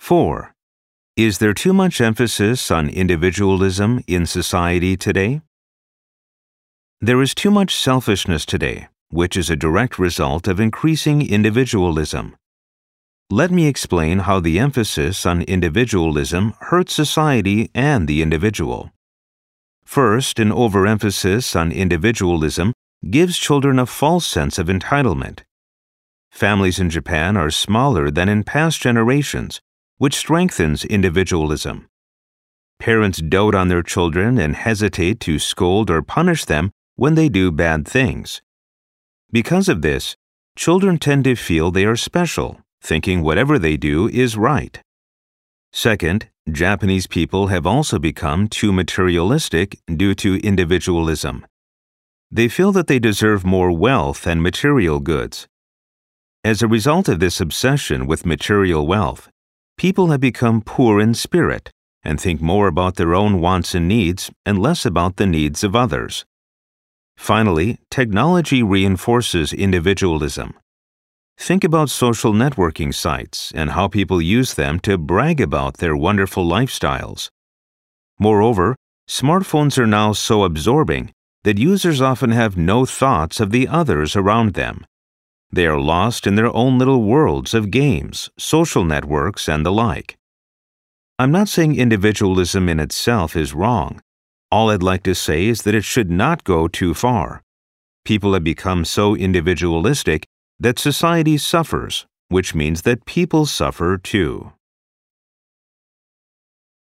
4. Is there too much emphasis on individualism in society today? There is too much selfishness today, which is a direct result of increasing individualism. Let me explain how the emphasis on individualism hurts society and the individual. First, an overemphasis on individualism gives children a false sense of entitlement. Families in Japan are smaller than in past generations, which strengthens individualism. Parents dote on their children and hesitate to scold or punish them when they do bad things. Because of this, children tend to feel they are special, thinking whatever they do is right. Second, Japanese people have also become too materialistic due to individualism. They feel that they deserve more wealth and material goods. As a result of this obsession with material wealth, people have become poor in spirit and think more about their own wants and needs and less about the needs of others. Finally, technology reinforces individualism. Think about social networking sites and how people use them to brag about their wonderful lifestyles. Moreover, smartphones are now so absorbing that users often have no thoughts of the others around them. They are lost in their own little worlds of games, social networks, and the like. I'm not saying individualism in itself is wrong. All I'd like to say is that it should not go too far. People have become so individualistic that society suffers, which means that people suffer too.